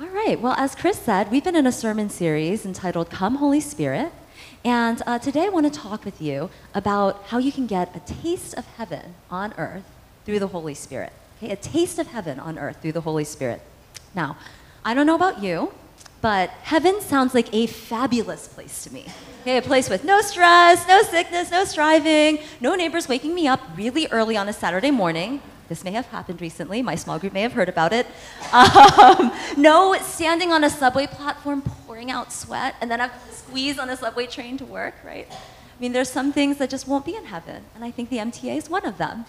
All right, well, as Chris said, we've been in a sermon series entitled Come Holy Spirit. And today I want to talk with you about how you can get a taste of heaven on earth through the Holy Spirit. Okay, a taste of heaven on earth through the Holy Spirit. Now, I don't know about you, but heaven sounds like a fabulous place to me. Okay, a place with no stress, no sickness, no striving, no neighbors waking me up really early on a Saturday morning. This may have happened recently. My small group may have heard about it. No standing on a subway platform pouring out sweat and then have to squeeze on a subway train to work, right? I mean, there's some things that just won't be in heaven, and I think the MTA is one of them.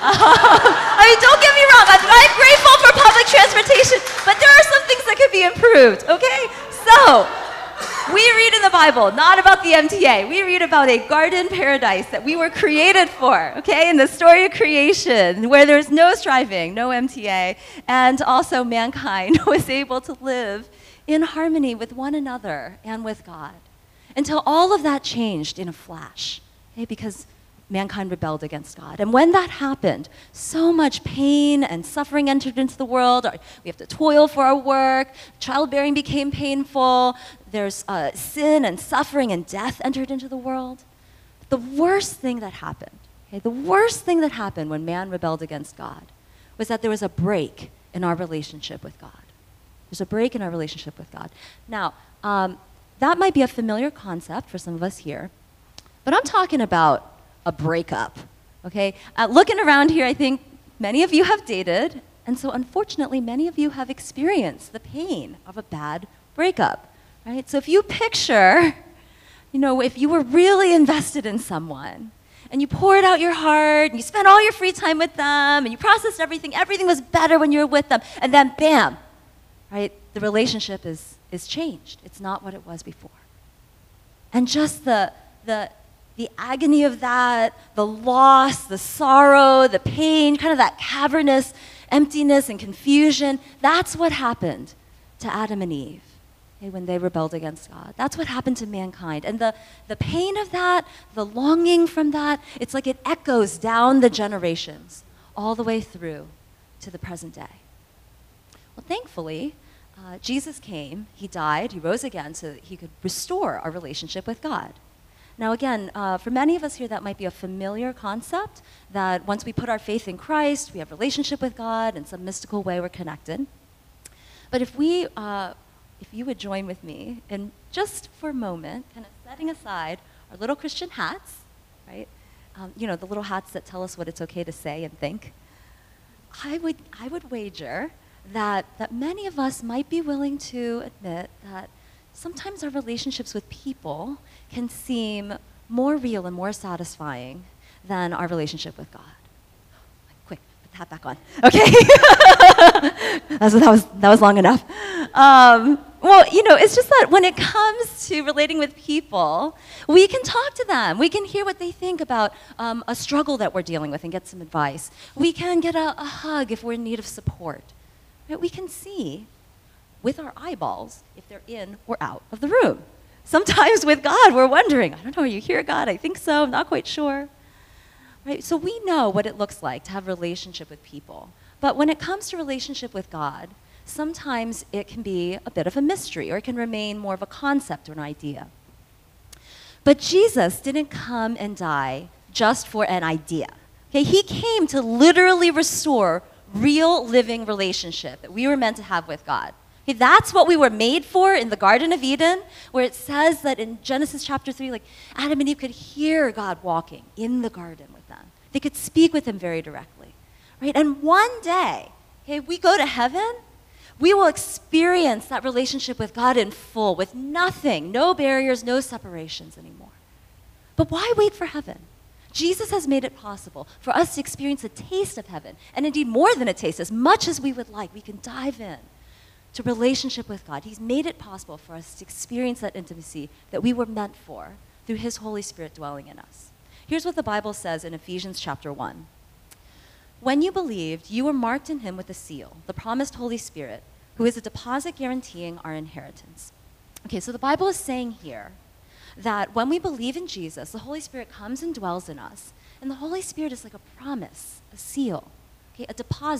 I mean, don't get me wrong. I'm grateful for public transportation, but there are some things that could be improved, okay? So, we read in the Bible, not about the MTA. We read about a garden paradise that we were created for, okay? In the story of creation, where there's no striving, no MTA, and also mankind was able to live in harmony with one another and with God. Until all of that changed in a flash, okay? Because mankind rebelled against God. And when that happened, so much pain and suffering entered into the world. We have to toil for our work. Childbearing became painful. There's sin and suffering and death entered into the world. But the worst thing that happened, okay, the worst thing that happened when man rebelled against God was that there was a break in our relationship with God. There's a break in our relationship with God. Now, that might be a familiar concept for some of us here, but I'm talking about a breakup, okay? Looking around here, I think many of you have dated, and so unfortunately, many of you have experienced the pain of a bad breakup, right? So if you picture, if you were really invested in someone, and you poured out your heart, and you spent all your free time with them, and you processed everything was better when you were with them, and then bam, right? The relationship is changed. It's not what it was before. And just the agony of that, the loss, the sorrow, the pain, kind of that cavernous emptiness and confusion, that's what happened to Adam and Eve, okay, when they rebelled against God. That's what happened to mankind. And the pain of that, the longing from that, it's like it echoes down the generations all the way through to the present day. Well, thankfully, Jesus came, he died, he rose again so that he could restore our relationship with God. Now again, for many of us here, that might be a familiar concept, that once we put our faith in Christ, we have a relationship with God, in some mystical way we're connected. But if you would join with me in just for a moment, kind of setting aside our little Christian hats, right? The little hats that tell us what it's okay to say and think. I would wager that many of us might be willing to admit that sometimes our relationships with people can seem more real and more satisfying than our relationship with God. Quick, put the hat back on. Okay. that was long enough. It's just that when it comes to relating with people, we can talk to them. We can hear what they think about a struggle that we're dealing with and get some advice. We can get a hug if we're in need of support. Right? We can see with our eyeballs if they're in or out of the room. Sometimes with God, we're wondering, I don't know, are you here, God? I think so, I'm not quite sure. Right? So we know what it looks like to have a relationship with people. But when it comes to relationship with God, sometimes it can be a bit of a mystery, or it can remain more of a concept or an idea. But Jesus didn't come and die just for an idea. Okay? He came to literally restore real living relationship that we were meant to have with God. Okay, that's what we were made for in the Garden of Eden, where it says that in Genesis chapter 3, like Adam and Eve could hear God walking in the garden with them. They could speak with him very directly, right? And one day, okay, we go to heaven, we will experience that relationship with God in full, with nothing, no barriers, no separations anymore. But why wait for heaven? Jesus has made it possible for us to experience a taste of heaven, and indeed more than a taste, as much as we would like. We can dive in to relationship with God. He's made it possible for us to experience that intimacy that we were meant for through his Holy Spirit dwelling in us. Here's what the Bible says in Ephesians chapter 1. When you believed, you were marked in him with a seal, the promised Holy Spirit, who is a deposit guaranteeing our inheritance. Okay, so the Bible is saying here that when we believe in Jesus, the Holy Spirit comes and dwells in us. And the Holy Spirit is like a promise, a seal, okay, a deposit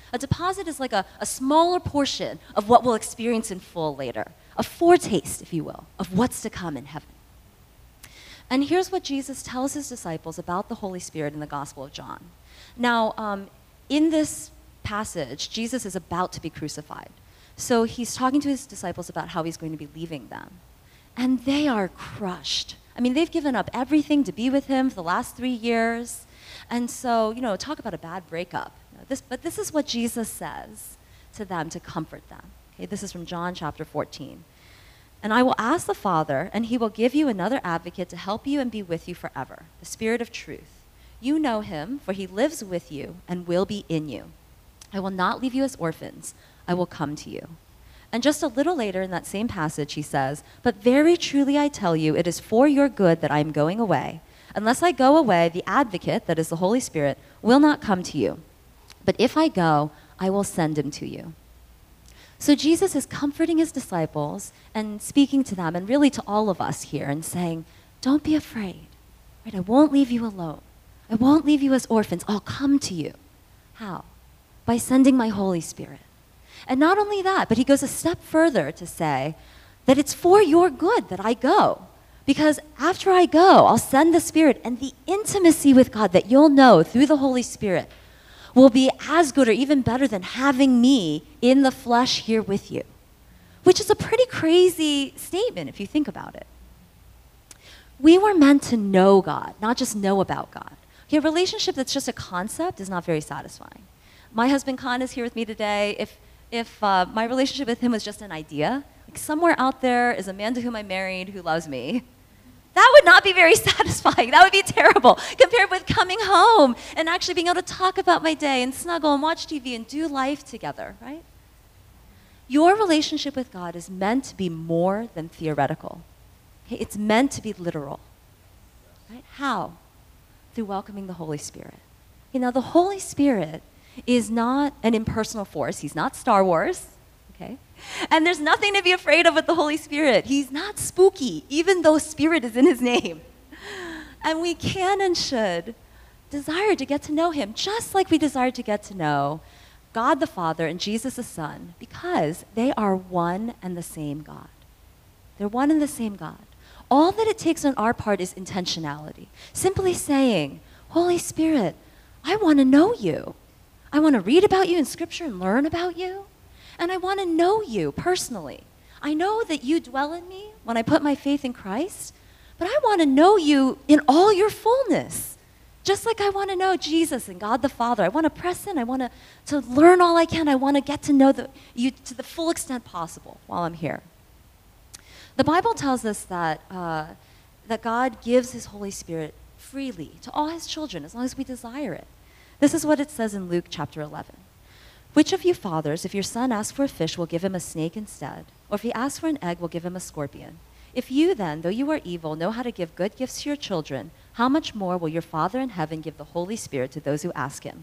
A deposit is like a smaller portion of what we'll experience in full later, a foretaste, if you will, of what's to come in heaven. And here's what Jesus tells his disciples about the Holy Spirit in the Gospel of John. Now, in this passage, Jesus is about to be crucified. So he's talking to his disciples about how he's going to be leaving them. And they are crushed. I mean, they've given up everything to be with him for the last 3 years. And so, talk about a bad breakup. But this is what Jesus says to them to comfort them. Okay, this is from John chapter 14. And I will ask the Father, and he will give you another advocate to help you and be with you forever, the Spirit of truth. You know him, for he lives with you and will be in you. I will not leave you as orphans. I will come to you. And just a little later in that same passage, he says, but very truly I tell you, it is for your good that I am going away. Unless I go away, the advocate, that is the Holy Spirit, will not come to you. But if I go, I will send him to you. So Jesus is comforting his disciples and speaking to them, and really to all of us here, and saying, don't be afraid. Right? I won't leave you alone. I won't leave you as orphans. I'll come to you. How? By sending my Holy Spirit. And not only that, but he goes a step further to say that it's for your good that I go. Because after I go, I'll send the Spirit, and the intimacy with God that you'll know through the Holy Spirit will be as good or even better than having me in the flesh here with you. Which is a pretty crazy statement if you think about it. We were meant to know God, not just know about God. Okay, a relationship that's just a concept is not very satisfying. My husband Khan is here with me today. If my relationship with him was just an idea, like somewhere out there is a man to whom I married who loves me, that would not be very satisfying. That would be terrible compared with coming home and actually being able to talk about my day and snuggle and watch TV and do life together, right? Your relationship with God is meant to be more than theoretical. Okay? It's meant to be literal. Right? How? Through welcoming the Holy Spirit. Now, the Holy Spirit is not an impersonal force. He's not Star Wars, okay? And there's nothing to be afraid of with the Holy Spirit. He's not spooky, even though Spirit is in his name. And we can and should desire to get to know him, just like we desire to get to know God the Father and Jesus the Son, because they are one and the same God. They're one and the same God. All that it takes on our part is intentionality. Simply saying, Holy Spirit, I want to know you. I want to read about you in Scripture and learn about you. And I want to know you personally. I know that you dwell in me when I put my faith in Christ, but I want to know you in all your fullness. Just like I want to know Jesus and God the Father. I want to press in. I want to learn all I can. I want to get to know you to the full extent possible while I'm here. The Bible tells us that God gives his Holy Spirit freely to all his children as long as we desire it. This is what it says in Luke chapter 11. Which of you fathers, if your son asks for a fish, will give him a snake instead? Or if he asks for an egg, will give him a scorpion? If you then, though you are evil, know how to give good gifts to your children, how much more will your Father in heaven give the Holy Spirit to those who ask him?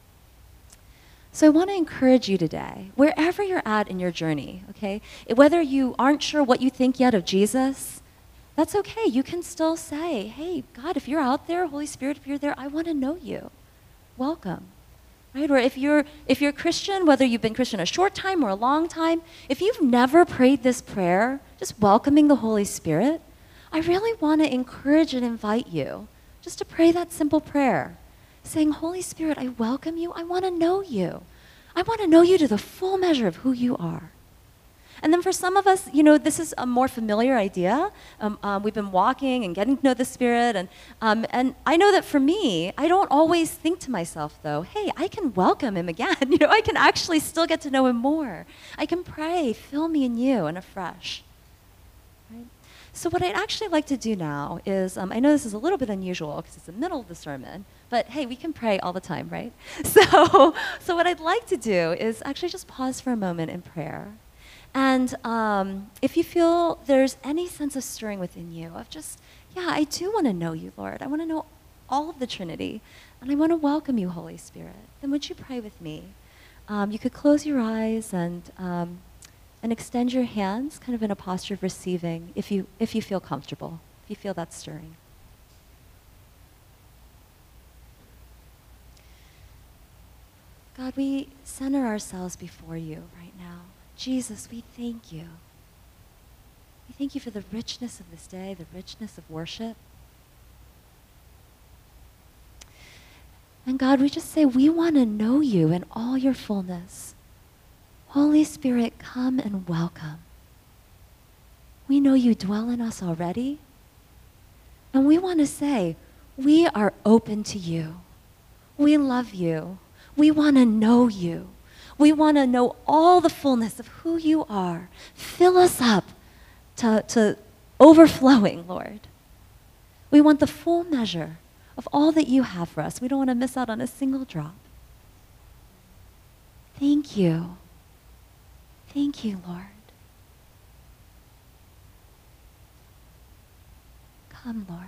So I want to encourage you today, wherever you're at in your journey, okay? Whether you aren't sure what you think yet of Jesus, that's okay. You can still say, hey, God, if you're out there, Holy Spirit, if you're there, I want to know you. Welcome. Right? Or if you're Christian, whether you've been Christian a short time or a long time, if you've never prayed this prayer, just welcoming the Holy Spirit, I really want to encourage and invite you just to pray that simple prayer, saying, Holy Spirit, I welcome you. I want to know you. I want to know you to the full measure of who you are. And then for some of us, this is a more familiar idea. We've been walking and getting to know the Spirit. And I know that for me, I don't always think to myself, though, hey, I can welcome him again. I can actually still get to know him more. I can pray, fill me anew and afresh. Right? So what I'd actually like to do now is, I know this is a little bit unusual because it's the middle of the sermon, but hey, we can pray all the time, right? So what I'd like to do is actually just pause for a moment in prayer. And if you feel there's any sense of stirring within you of just, yeah, I do want to know you, Lord. I want to know all of the Trinity. And I want to welcome you, Holy Spirit. Then would you pray with me? You could close your eyes and extend your hands kind of in a posture of receiving if you feel comfortable, if you feel that stirring. God, we center ourselves before you right now. Jesus, we thank you. We thank you for the richness of this day, the richness of worship. And God, we just say we want to know you in all your fullness. Holy Spirit, come and welcome. We know you dwell in us already. And we want to say, we are open to you. We love you. We want to know you. We want to know all the fullness of who you are. Fill us up to overflowing, Lord. We want the full measure of all that you have for us. We don't want to miss out on a single drop. Thank you. Thank you, Lord. Come, Lord.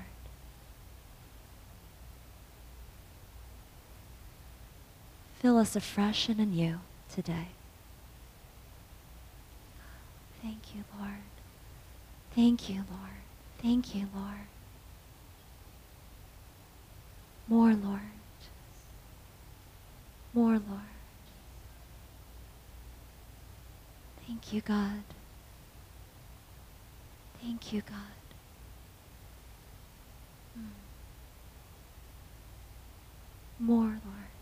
Fill us afresh and anew today. Thank you, Lord. Thank you, Lord. Thank you, Lord. More, Lord. More, Lord. Thank you, God. Thank you, God. More, Lord.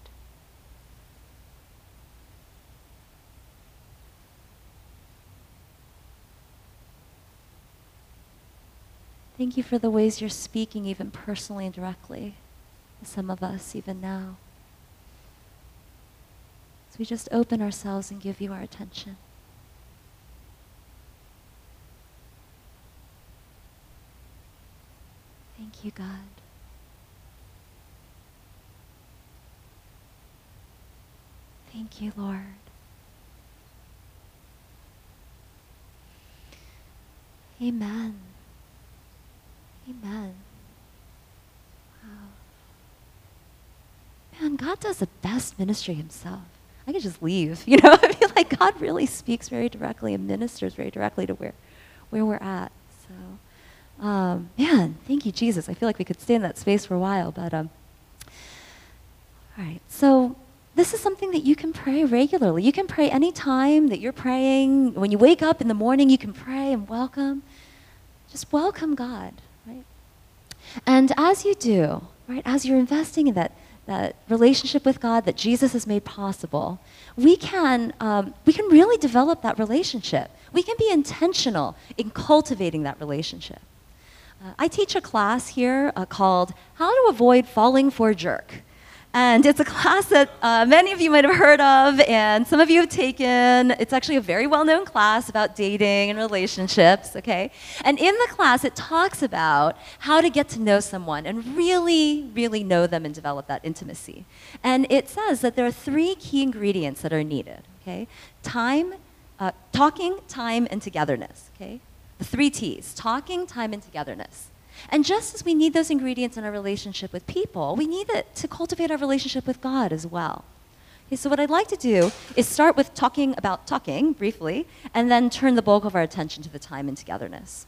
Thank you for the ways you're speaking even personally and directly to some of us even now. So we just open ourselves and give you our attention. Thank you, God. Thank you, Lord. Amen. Amen. Wow. Man, God does the best ministry himself. I could just leave, you know? I feel like God really speaks very directly and ministers very directly to where we're at. So, man, thank you, Jesus. I feel like we could stay in that space for a while, but, all right. So this is something that you can pray regularly. You can pray any time that you're praying. When you wake up in the morning, you can pray and welcome. Just welcome God, right? And as you do, right, as you're investing in that relationship with God that Jesus has made possible, we can really develop that relationship. We can be intentional in cultivating that relationship. I teach a class here called How to Avoid Falling for a Jerk. And it's a class that many of you might have heard of and some of you have taken. It's actually a very well-known class about dating and relationships, okay? And in the class, it talks about how to get to know someone and really, really know them and develop that intimacy. And it says that there are 3 key ingredients that are needed, okay? Time, talking, time, and togetherness, okay? The 3 T's, talking, time, and togetherness. And just as we need those ingredients in our relationship with people, we need it to cultivate our relationship with God as well. Okay, so what I'd like to do is start with talking about talking briefly, and then turn the bulk of our attention to the time and togetherness.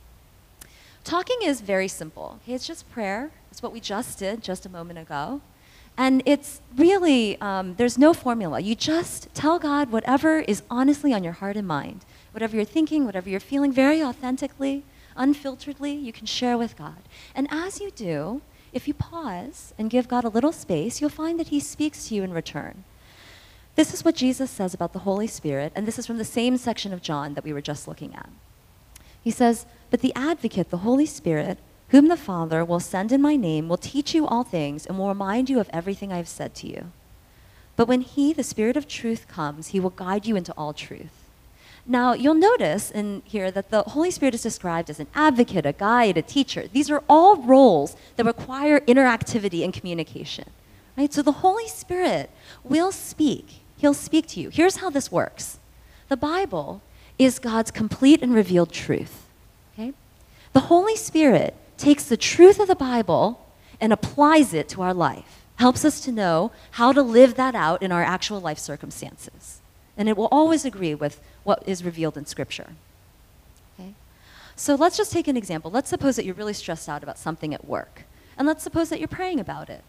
Talking is very simple. Okay, it's just prayer. It's what we just did just a moment ago. And it's really, there's no formula. You just tell God whatever is honestly on your heart and mind. Whatever you're thinking, whatever you're feeling, very authentically, unfilteredly, you can share with God. And as you do, if you pause and give God a little space, you'll find that he speaks to you in return. This is what Jesus says about the Holy Spirit, and this is from the same section of John that we were just looking at. He says, "But the Advocate, the Holy Spirit, whom the Father will send in my name, will teach you all things and will remind you of everything I have said to you. But when he, the Spirit of truth, comes, he will guide you into all truth." Now, you'll notice in here that the Holy Spirit is described as an advocate, a guide, a teacher. These are all roles that require interactivity and communication, right? So the Holy Spirit will speak. He'll speak to you. Here's how this works. The Bible is God's complete and revealed truth, okay? The Holy Spirit takes the truth of the Bible and applies it to our life, helps us to know how to live that out in our actual life circumstances. And it will always agree with what is revealed in Scripture. Okay? So let's just take an example. Let's suppose that you're really stressed out about something at work. And let's suppose that you're praying about it.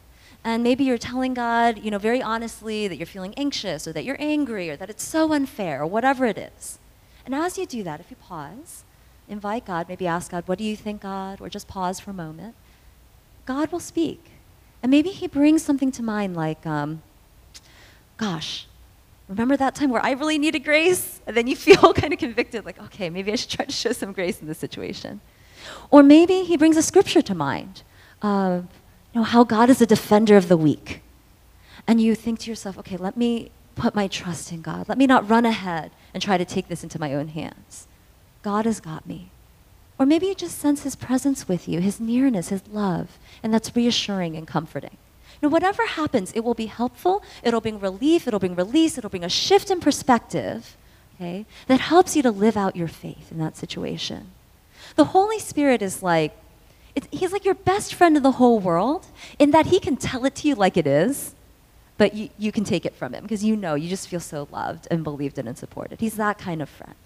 And maybe you're telling God, very honestly that you're feeling anxious or that you're angry or that it's so unfair or whatever it is. And as you do that, if you pause, invite God, maybe ask God, what do you think, God? Or just pause for a moment. God will speak. And maybe he brings something to mind like, gosh, remember that time where I really needed grace? And then you feel kind of convicted, like, okay, maybe I should try to show some grace in this situation. Or maybe he brings a scripture to mind, how God is a defender of the weak. And you think to yourself, okay, let me put my trust in God. Let me not run ahead and try to take this into my own hands. God has got me. Or maybe you just sense his presence with you, his nearness, his love, and that's reassuring and comforting. Whatever happens, it will be helpful, it'll bring relief, it'll bring release, it'll bring a shift in perspective, okay, that helps you to live out your faith in that situation. The Holy Spirit is he's like your best friend in the whole world in that he can tell it to you like it is, but you can take it from him because you just feel so loved and believed in and supported. He's that kind of friend.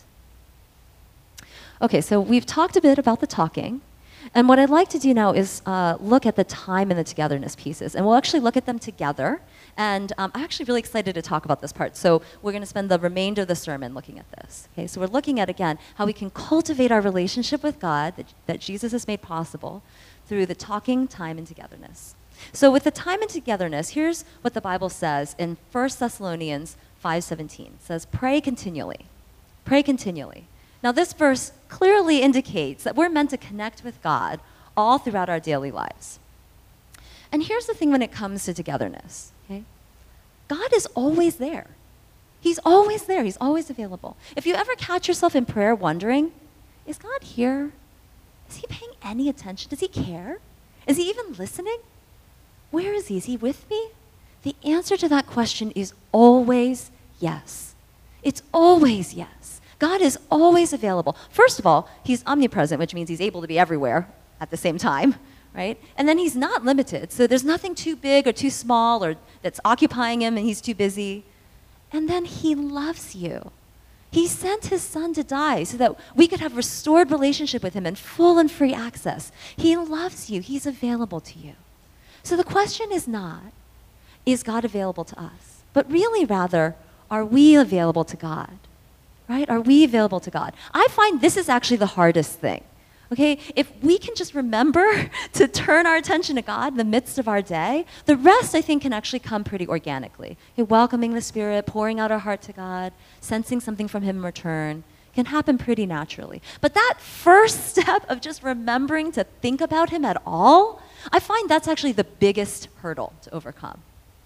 Okay, so we've talked a bit about the talking, and what I'd like to do now is look at the time and the togetherness pieces, and we'll actually look at them together, and I'm actually really excited to talk about this part, so we're going to spend the remainder of the sermon looking at this. Okay, so we're looking at, again, how we can cultivate our relationship with God that Jesus has made possible through the talking, time, and togetherness. So with the time and togetherness, here's what the Bible says in 1 Thessalonians 5:17. It says, pray continually. Pray continually. Now, this verse clearly indicates that we're meant to connect with God all throughout our daily lives. And here's the thing when it comes to togetherness, okay? God is always there. He's always there. He's always available. If you ever catch yourself in prayer wondering, is God here? Is he paying any attention? Does he care? Is he even listening? Where is he? Is he with me? The answer to that question is always yes. It's always yes. God is always available. First of all, he's omnipresent, which means he's able to be everywhere at the same time, right? And then he's not limited, so there's nothing too big or too small or that's occupying him and he's too busy. And then he loves you. He sent his son to die so that we could have restored relationship with him and full and free access. He loves you. He's available to you. So the question is not, is God available to us? But really, rather, are we available to God? Right? Are we available to God? I find this is actually the hardest thing. Okay? If we can just remember to turn our attention to God in the midst of our day, the rest, I think, can actually come pretty organically. Okay, welcoming the Spirit, pouring out our heart to God, sensing something from him in return can happen pretty naturally. But that first step of just remembering to think about him at all, I find that's actually the biggest hurdle to overcome.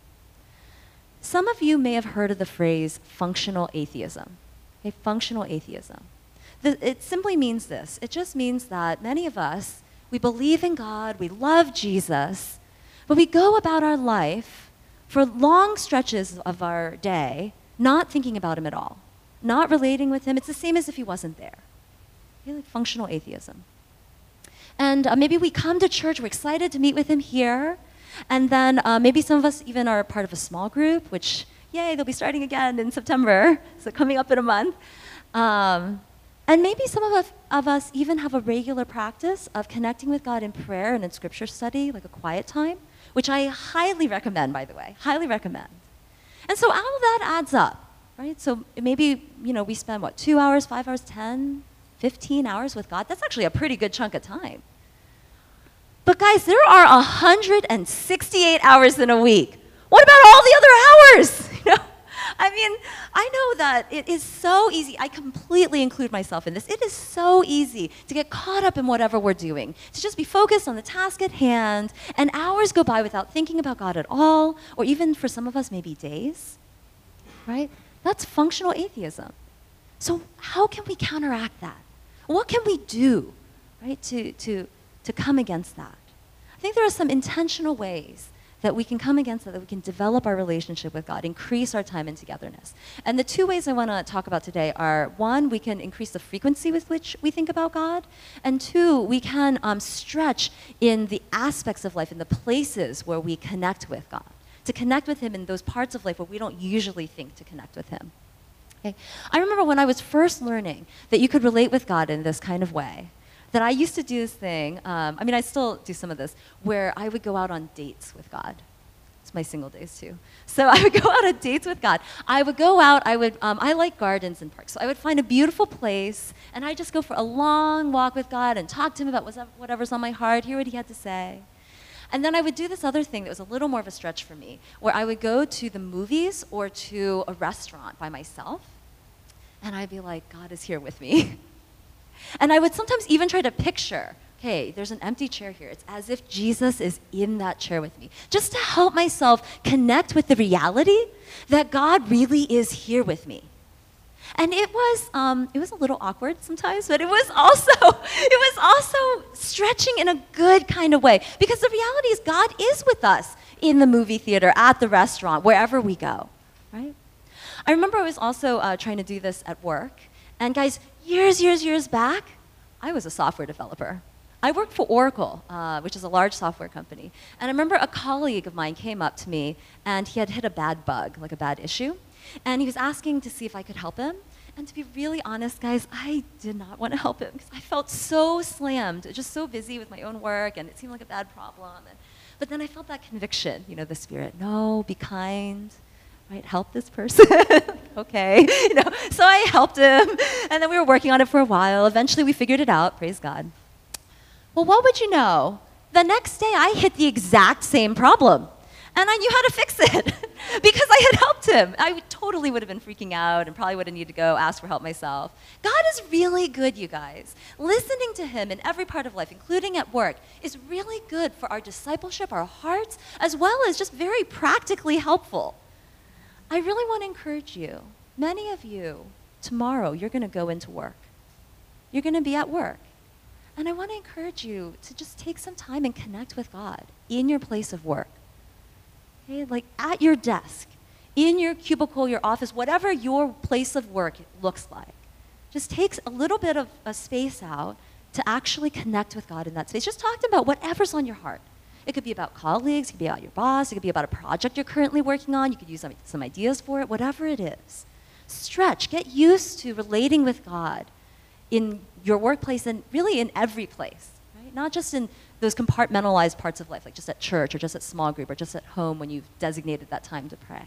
Some of you may have heard of the phrase functional atheism. Okay, functional atheism. It simply means this. It just means that many of us, we believe in God, we love Jesus, but we go about our life for long stretches of our day not thinking about him at all, not relating with him. It's the same as if he wasn't there. Okay, like functional atheism. And maybe we come to church, we're excited to meet with him here, and then maybe some of us even are part of a small group, which, yay, they'll be starting again in September, so coming up in a month. And maybe some of us even have a regular practice of connecting with God in prayer and in scripture study, like a quiet time, which I highly recommend, by the way, highly recommend. And so all of that adds up, right? So maybe, we spend, 2 hours, 5 hours, 10, 15 hours with God. That's actually a pretty good chunk of time. But guys, there are 168 hours in a week. What about all the other hours? I know that it is so easy. I completely include myself in this. It is so easy to get caught up in whatever we're doing, to just be focused on the task at hand, and hours go by without thinking about God at all, or even for some of us, maybe days, right? That's functional atheism. So how can we counteract that? What can we do, right, to come against that? I think there are some intentional ways that we can come against that we can develop our relationship with God, increase our time in togetherness. And the two ways I want to talk about today are, one, we can increase the frequency with which we think about God, and two, we can stretch in the aspects of life, in the places where we connect with God, to connect with him in those parts of life where we don't usually think to connect with him. Okay? I remember when I was first learning that you could relate with God in this kind of way, that I used to do this thing, I still do some of this, where I would go out on dates with God. It's my single days too. So I would go out on dates with God. I would go out, I like gardens and parks. So I would find a beautiful place, and I'd just go for a long walk with God and talk to him about whatever's on my heart, hear what he had to say. And then I would do this other thing that was a little more of a stretch for me, where I would go to the movies or to a restaurant by myself, and I'd be like, God is here with me. And I would sometimes even try to picture, okay, there's an empty chair here. It's as if Jesus is in that chair with me, just to help myself connect with the reality that God really is here with me. And it was a little awkward sometimes, but it was also stretching in a good kind of way, because the reality is God is with us in the movie theater, at the restaurant, wherever we go, right? I remember I was also trying to do this at work, and guys, years back, I was a software developer. I worked for Oracle, which is a large software company. And I remember a colleague of mine came up to me, and he had hit a bad bug, like a bad issue. And he was asking to see if I could help him. And to be really honest, guys, I did not want to help him, because I felt so slammed, just so busy with my own work, and it seemed like a bad problem. But then I felt that conviction, the Spirit. No, be kind, right? Help this person. Okay. So I helped him, and then we were working on it for a while. Eventually, we figured it out, praise God. Well, what would you know? The next day, I hit the exact same problem, and I knew how to fix it because I had helped him. I totally would have been freaking out and probably would have needed to go ask for help myself. God is really good, you guys. Listening to him in every part of life, including at work, is really good for our discipleship, our hearts, as well as just very practically helpful. I really want to encourage you. Many of you, tomorrow, you're going to go into work. You're going to be at work. And I want to encourage you to just take some time and connect with God in your place of work. Okay? Like at your desk, in your cubicle, your office, whatever your place of work looks like. Just take a little bit of a space out to actually connect with God in that space. Just talk to him about whatever's on your heart. It could be about colleagues, it could be about your boss, it could be about a project you're currently working on. You could use some ideas for it, whatever it is. Stretch, get used to relating with God in your workplace and really in every place, right? Not just in those compartmentalized parts of life, like just at church or just at small group or just at home when you've designated that time to pray.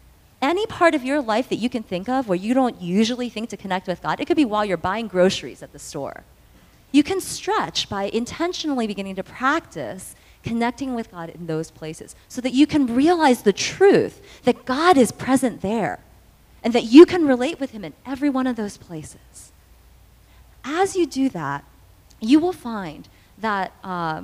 Any part of your life that you can think of where you don't usually think to connect with God, it could be while you're buying groceries at the store. You can stretch by intentionally beginning to practice connecting with God in those places so that you can realize the truth that God is present there and that you can relate with him in every one of those places. As you do that, you will find that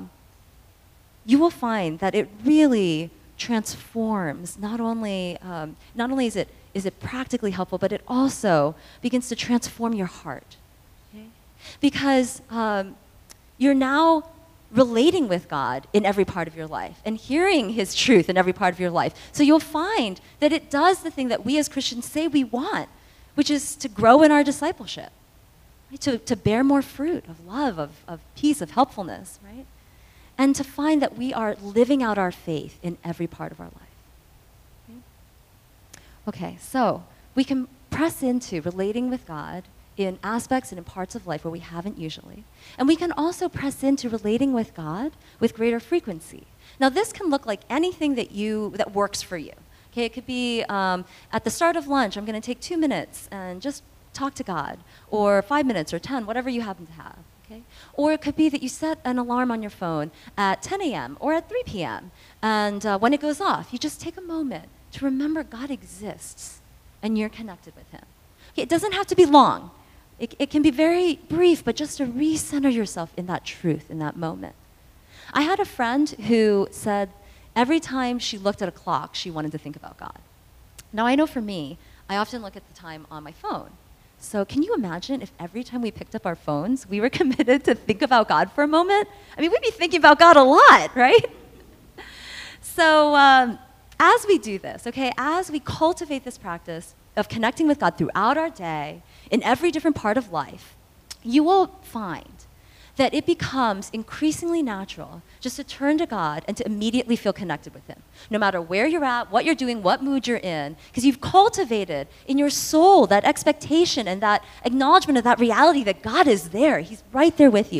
it really transforms. Not only is it practically helpful, but it also begins to transform your heart. Okay? Because you're now relating with God in every part of your life and hearing his truth in every part of your life. So you'll find that it does the thing that we as Christians say we want, which is to grow in our discipleship. Right? To bear more fruit of love, of peace, of helpfulness, right? And to find that we are living out our faith in every part of our life. Okay, so we can press into relating with God in aspects and in parts of life where we haven't usually. And we can also press into relating with God with greater frequency. Now, this can look like anything that works for you. Okay, it could be at the start of lunch, I'm going to take 2 minutes and just talk to God, or 5 minutes or 10, whatever you happen to have. Okay? Or it could be that you set an alarm on your phone at 10 a.m. or at 3 p.m. And when it goes off, you just take a moment to remember God exists and you're connected with him. Okay, it doesn't have to be long. It can be very brief, but just to recenter yourself in that truth, in that moment. I had a friend who said every time she looked at a clock, she wanted to think about God. Now, I know for me, I often look at the time on my phone. So can you imagine if every time we picked up our phones, we were committed to think about God for a moment? I mean, we'd be thinking about God a lot, right? So as we do this, okay, as we cultivate this practice of connecting with God throughout our day, in every different part of life, you will find that it becomes increasingly natural just to turn to God and to immediately feel connected with him. No matter where you're at, what you're doing, what mood you're in, because you've cultivated in your soul that expectation and that acknowledgement of that reality that God is there. He's right there with you.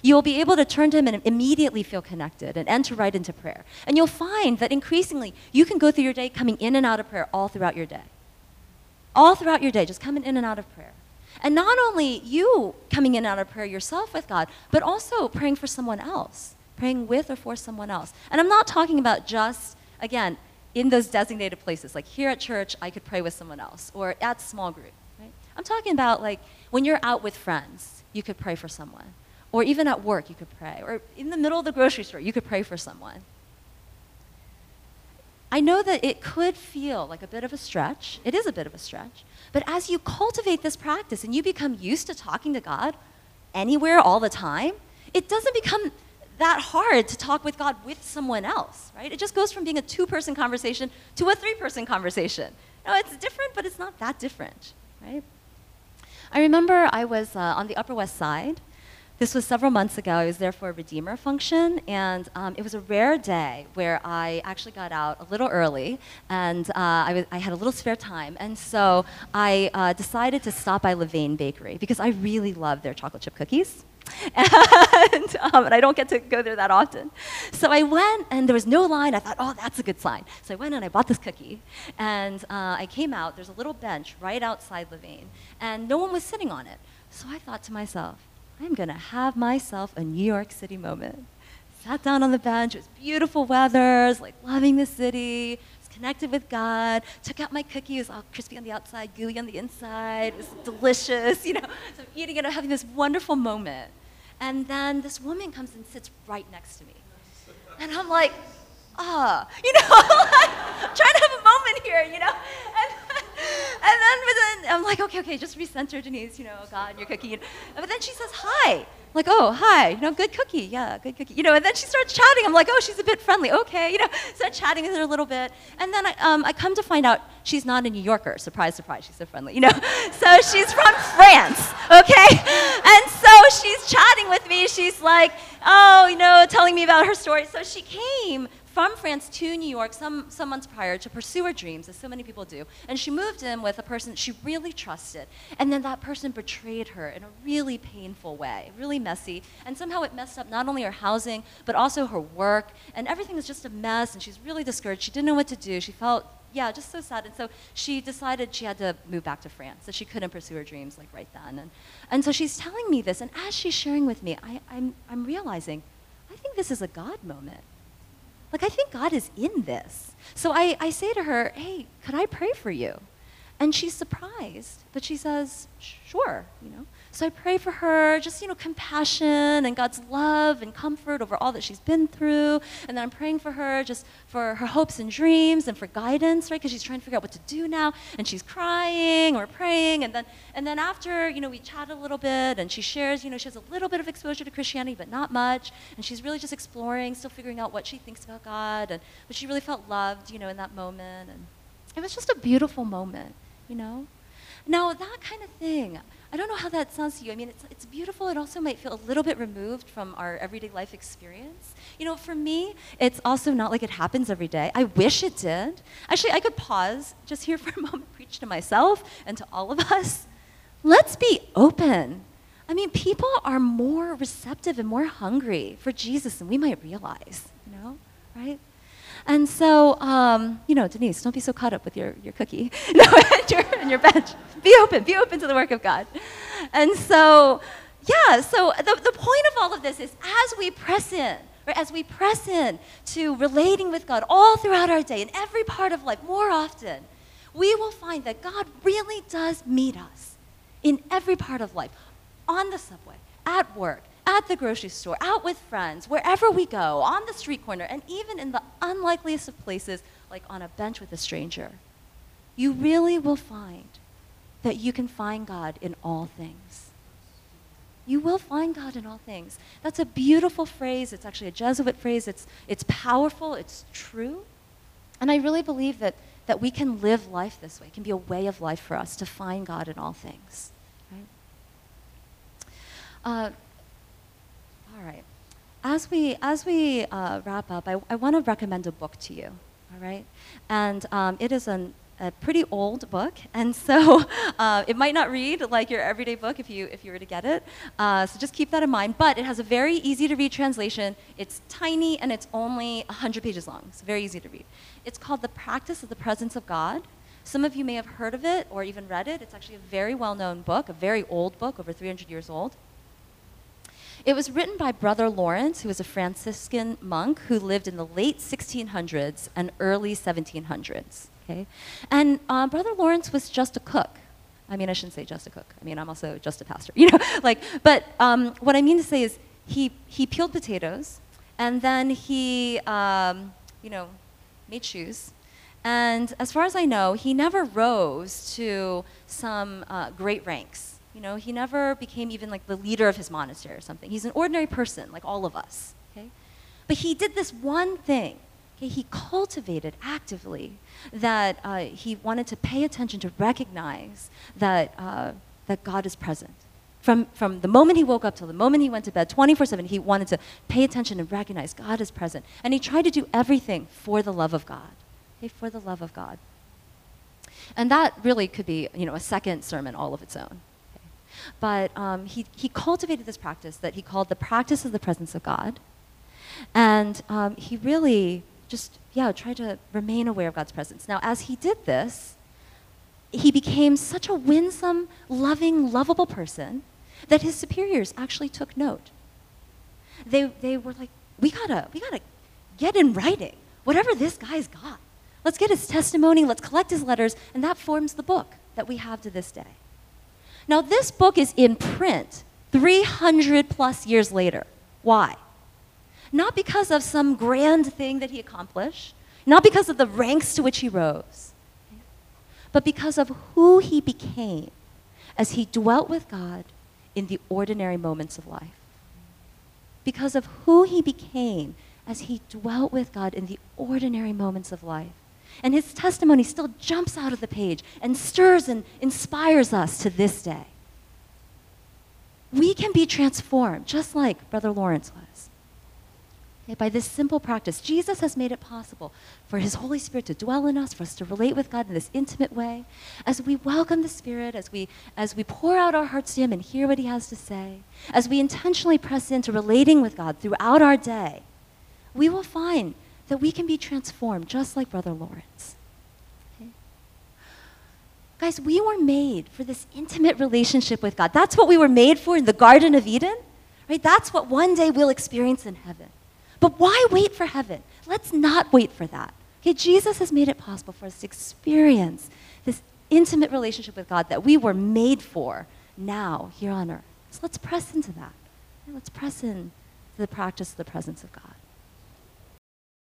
you'll be able to turn to him and immediately feel connected and enter right into prayer. And you'll find that increasingly you can go through your day coming in and out of prayer all throughout your day. All throughout your day, just coming in and out of prayer. And not only you coming in and out of prayer yourself with God, but also praying for someone else, praying with or for someone else. And I'm not talking about just, again, in those designated places, like here at church, I could pray with someone else, or at small group, right? I'm talking about like when you're out with friends, you could pray for someone. Or even at work, you could pray. Or in the middle of the grocery store, you could pray for someone. I know that it could feel like a bit of a stretch. It is a bit of a stretch. But as you cultivate this practice and you become used to talking to God anywhere all the time, it doesn't become that hard to talk with God with someone else, right? It just goes from being a two-person conversation to a three-person conversation. No, it's different, but it's not that different, right? I remember I was on the Upper West Side. This was several months ago. I was there for a Redeemer function, and it was a rare day where I actually got out a little early, and I had a little spare time, and so I decided to stop by Levain Bakery because I really love their chocolate chip cookies. And I don't get to go there that often. So I went, and there was no line. I thought, oh, that's a good sign. So I went and I bought this cookie, and I came out. There's a little bench right outside Levain, and no one was sitting on it. So I thought to myself, I'm going to have myself a New York City moment. Sat down on the bench. It was beautiful weather. I was like loving the city. Connected with God, took out my cookie. It was all crispy on the outside, gooey on the inside. It was delicious, you know. So I'm eating it, I'm having this wonderful moment. And then this woman comes and sits right next to me. And I'm like, you know, like, I'm trying to have a moment here, you know. And then I'm like, okay, just recenter, Denise, you know, God, your cookie. But then she says, hi. I'm like, oh, hi, you know, good cookie, yeah, good cookie. You know, and then she starts chatting. I'm like, oh, she's a bit friendly, okay, you know, start chatting with her a little bit. And then I come to find out she's not a New Yorker. Surprise, surprise, she's so friendly, you know. So she's from France, okay? And so she's chatting with me. She's like, oh, you know, telling me about her story. So she came from France to New York some months prior to pursue her dreams, as so many people do. And she moved in with a person she really trusted. And then that person betrayed her in a really painful way, really messy. And somehow it messed up not only her housing, but also her work. And everything was just a mess, and she's really discouraged. She didn't know what to do. She felt, just so sad. And so she decided she had to move back to France, that she couldn't pursue her dreams like right then. And so she's telling me this, and as she's sharing with me, I'm realizing, I think this is a God moment. Like, I think God is in this. So I say to her, hey, could I pray for you? And she's surprised, but she says, sure, you know. So I pray for her, just, you know, compassion and God's love and comfort over all that she's been through. And then I'm praying for her just for her hopes and dreams and for guidance, right? Because she's trying to figure out what to do now. And she's crying or praying. And then after, you know, we chat a little bit and she shares, you know, she has a little bit of exposure to Christianity, but not much. And she's really just exploring, still figuring out what she thinks about God. But she really felt loved, you know, in that moment. And it was just a beautiful moment, you know? Now, that kind of thing, I don't know how that sounds to you. I mean, it's beautiful. It also might feel a little bit removed from our everyday life experience. You know, for me, it's also not like it happens every day. I wish it did. Actually, I could pause just here for a moment, preach to myself and to all of us. Let's be open. I mean, people are more receptive and more hungry for Jesus than we might realize, you know, right? And so, you know, Denise, don't be so caught up with your cookie and your bench. Be open to the work of God. And so, so the point of all of this is as we press in, right, as we press in to relating with God all throughout our day, in every part of life, more often, we will find that God really does meet us in every part of life, on the subway, at work, at the grocery store, out with friends, wherever we go, on the street corner, and even in the unlikeliest of places, like on a bench with a stranger. You really will find that you can find God in all things. You will find God in all things. That's a beautiful phrase. It's actually a Jesuit phrase. It's powerful. It's true. And I really believe that we can live life this way. It can be a way of life for us to find God in all things. Right? All right. As we wrap up, I want to recommend a book to you. All right, and it is an a pretty old book, and so it might not read like your everyday book if you were to get it. So just keep that in mind. But it has a very easy to read translation. It's tiny and it's only 100 pages long. It's very easy to read. It's called The Practice of the Presence of God. Some of you may have heard of it or even read it. It's actually a very well-known book, a very old book, over 300 years old. It was written by Brother Lawrence, who was a Franciscan monk who lived in the late 1600s and early 1700s. Okay? And Brother Lawrence was just a cook. I mean, I shouldn't say just a cook. I mean, I'm also just a pastor. But what I mean to say is he peeled potatoes, and then he made shoes. And as far as I know, he never rose to some great ranks. He never became even like the leader of his monastery or something. He's an ordinary person, like all of us. Okay? But he did this one thing. Okay? He cultivated actively that he wanted to pay attention to recognize that God is present. From the moment he woke up till the moment he went to bed, 24/7, he wanted to pay attention and recognize God is present. And he tried to do everything for the love of God. Okay? For the love of God. And that really could be, a second sermon all of its own. But he cultivated this practice that he called the practice of the presence of God. And he really just, tried to remain aware of God's presence. Now, as he did this, he became such a winsome, loving, lovable person that his superiors actually took note. They were like, we gotta get in writing whatever this guy's got. Let's get his testimony, let's collect his letters, and that forms the book that we have to this day. Now, this book is in print 300 plus years later. Why? Not because of some grand thing that he accomplished, not because of the ranks to which he rose, but because of who he became as he dwelt with God in the ordinary moments of life. Because of who he became as he dwelt with God in the ordinary moments of life. And his testimony still jumps out of the page and stirs and inspires us to this day. We can be transformed, just like Brother Lawrence was. Okay, by this simple practice, Jesus has made it possible for his Holy Spirit to dwell in us, for us to relate with God in this intimate way. As we welcome the Spirit, as we pour out our hearts to him and hear what he has to say, as we intentionally press into relating with God throughout our day, we will find that we can be transformed just like Brother Lawrence. Okay? Guys, we were made for this intimate relationship with God. That's what we were made for in the Garden of Eden, right? That's what one day we'll experience in heaven. But why wait for heaven? Let's not wait for that. Okay, Jesus has made it possible for us to experience this intimate relationship with God that we were made for now, here on earth. So let's press into that. Let's press into the practice of the presence of God.